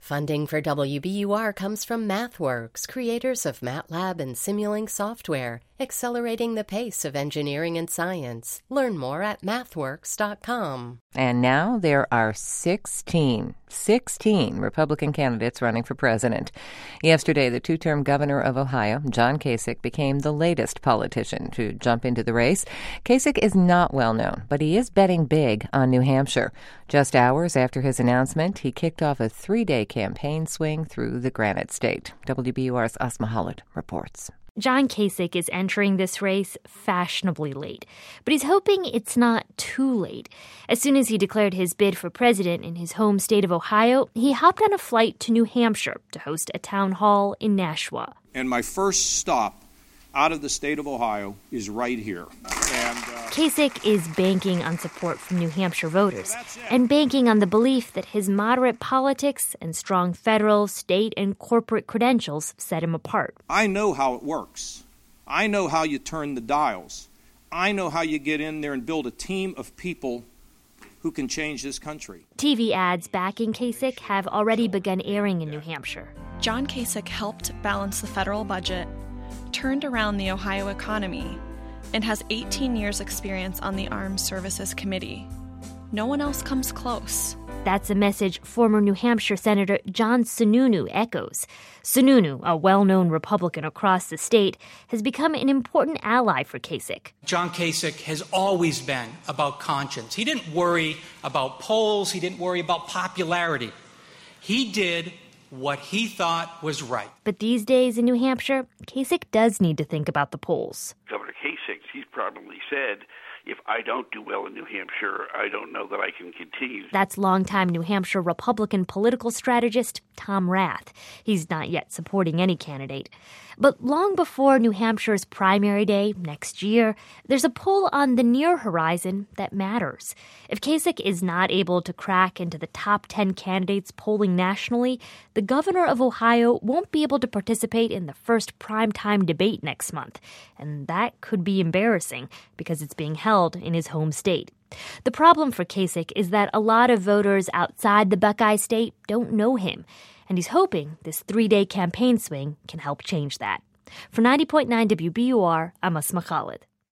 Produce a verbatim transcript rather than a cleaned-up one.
Funding for W B U R comes from MathWorks, creators of MATLAB and Simulink software, accelerating the pace of engineering and science. Learn more at mathworks dot com. And now there are sixteen, sixteen Republican candidates running for president. Yesterday, the two-term governor of Ohio, John Kasich, became the latest politician to jump into the race. Kasich is not well known, but he is betting big on New Hampshire. Just hours after his announcement, he kicked off a three-day campaign swing through the Granite State. W B U R's Asma Khalid reports. John Kasich is entering this race fashionably late, but he's hoping it's not too late. As soon as he declared his bid for president in his home state of Ohio, he hopped on a flight to New Hampshire to host a town hall in Nashua. And my first stop out of the state of Ohio is right here. And, uh, Kasich is banking on support from New Hampshire voters and banking on the belief that his moderate politics and strong federal, state, and corporate credentials set him apart. I know how it works. I know how you turn the dials. I know how you get in there and build a team of people who can change this country. T V ads backing Kasich have already begun airing in New Hampshire. John Kasich helped balance the federal budget, turned around the Ohio economy, and has eighteen years experience on the Armed Services Committee. No one else comes close. That's a message former New Hampshire Senator John Sununu echoes. Sununu, a well-known Republican across the state, has become an important ally for Kasich. John Kasich has always been about conscience. He didn't worry about polls. He didn't worry about popularity. He did what he thought was right. But these days in New Hampshire, Kasich does need to think about the polls. Governor Kasich, he's probably said, if I don't do well in New Hampshire, I don't know that I can continue. That's longtime New Hampshire Republican political strategist Tom Rath. He's not yet supporting any candidate. But long before New Hampshire's primary day next year, there's a poll on the near horizon that matters. If Kasich is not able to crack into the top ten candidates polling nationally, the governor of Ohio won't be able to participate in the first primetime debate next month. And that could be embarrassing because it's being held in his home state. The problem for Kasich is that a lot of voters outside the Buckeye State don't know him, and he's hoping this three-day campaign swing can help change that. For ninety point nine W B U R, I'm Asma Khalid.